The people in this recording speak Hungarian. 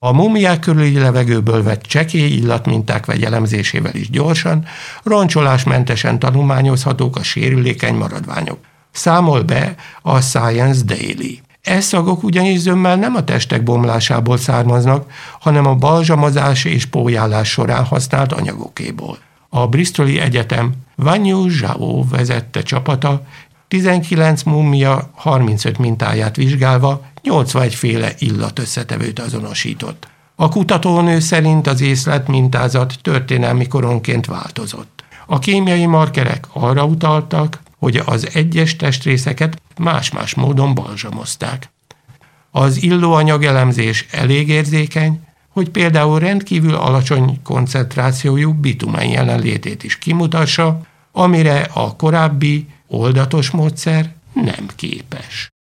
A múmiák körüli levegőből vett csekély illatminták vegyelemzésével is gyorsan, roncsolásmentesen tanulmányozhatók a sérülékeny maradványok. Számol be a Science Daily. Szagok ugyanis zömmel nem a testek bomlásából származnak, hanem a balzsamozás és pólyálás során használt anyagokéból. A Bristoli Egyetem Wanyu Zhao vezette csapata 19 múmia 35 mintáját vizsgálva 81 féle illatösszetevőt azonosított. A kutatónő szerint az észlelt mintázat történelmi koronként változott. A kémiai markerek arra utaltak, hogy az egyes testrészeket más-más módon balzsamozták. Az illóanyag elemzés elég érzékeny, hogy például rendkívül alacsony koncentrációjú bitumen jelenlétét is kimutassa, amire a korábbi oldatos módszer nem képes.